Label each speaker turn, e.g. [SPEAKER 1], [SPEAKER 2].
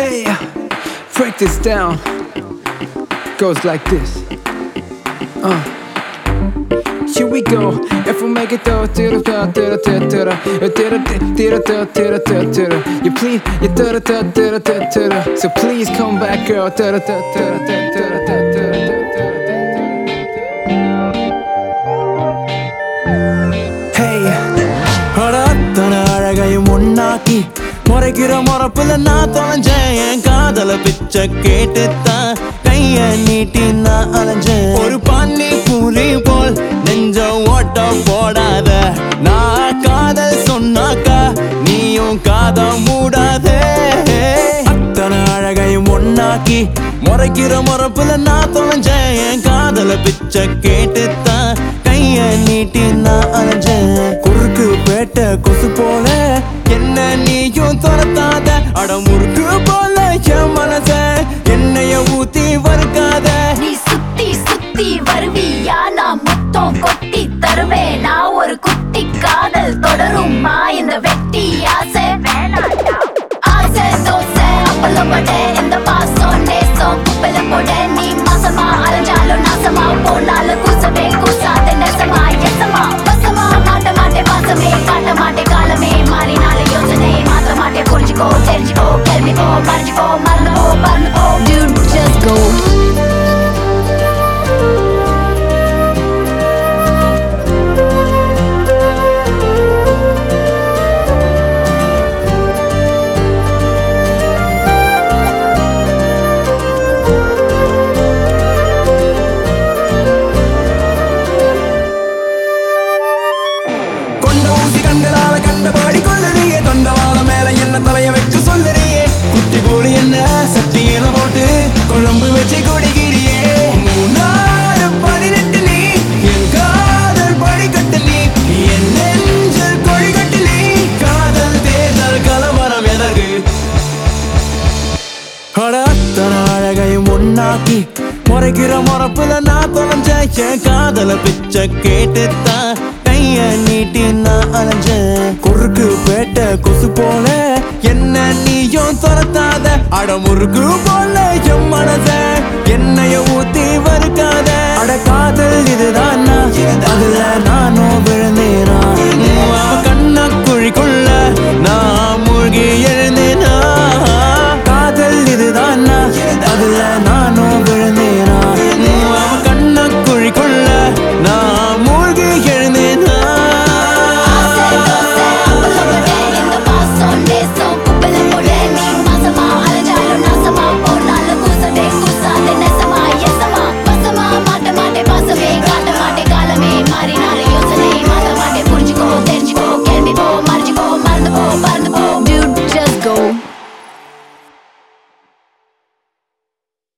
[SPEAKER 1] Hey, break this down. Goes like this. Here we go. If we make it though, you please, so please come back, girl. Hey,
[SPEAKER 2] ஒன்னாக்கி முறைக்கிற முறப்புல நான் தொலைஞ்சேன் என் காதல பிச்சை கேட்டுத்தான் கைய நீட்டி நான் அலைஞ்சேன் ஒரு பானி பூரி போல் நெஞ்ச ஓட்ட போடாத நான் காதல் சொன்னாக்கா நீயும் காத மூடாதே அத்தனை அழகையும் ஒன்னாக்கி முறைக்கிற முறப்புல நான் தொலைஞ்சேன் என் காதல பிச்சை கேட்டுத்தான் கைய நீட்டி நான் அலைஞ்சேன் குறுக்கு பேட்ட கொசு போல என்ன நீயும் துரத்தாத அடமுறுக்கு போல என் மனச என்னைய ஊத்தி வறுக்காத
[SPEAKER 3] நீ சுத்தி சுத்தி வருவியா நான் முத்தம் கொட்டி தருவேன் நான் ஒரு குட்டி காதல் தொடருமா இந்த வெட்டி ஆசை வேணாண்டா ஆசை தோசை அப்பள வடை இந்த பாசம் நேசம் குப்பைல போட நீ மாசமா அலைஞ்சாலும் நாசமா போனாலும் கூசவே கூசாத நெசமா எசமா பசமா மாட்ட மாட்டே பாசமே காட்ட மாட்டே காலமே மாறினால யோசனை மாத்த மாட்டே புரிஞ்சுக்கோ தெரிஞ்சுக்கோ கேள்விக்கோ மறைஞ்சுக்கோ மறந்துக்கோ பறந்துக்கோ dude just go
[SPEAKER 2] குழம்பு வச்சு குடிக்கிறியே மூணாறு படிநட்டு நீ என் காதல் படிக்கட்டு நீ என் நெஞ்சல் கொழிகட்டு நீ காதல் தேர்தல் கலவரம் எதற்கு அத்தனை அழகையும் ஒன்னாக்கி முறைக்கிற முறப்புல நான் தொலைஞ்சேன் என் காதல பிச்சை கேட்டுத்தான் கைய நீட்டி நான் அலைஞ்சேன் குறுக்கு பேட்ட கொசு போல என்ன நீயும் துரத்தாத அடமுறுக்கு போல என் மனச என்னைய ஊத்தி வறுக்காத அட காதல் இதுதான் அதுல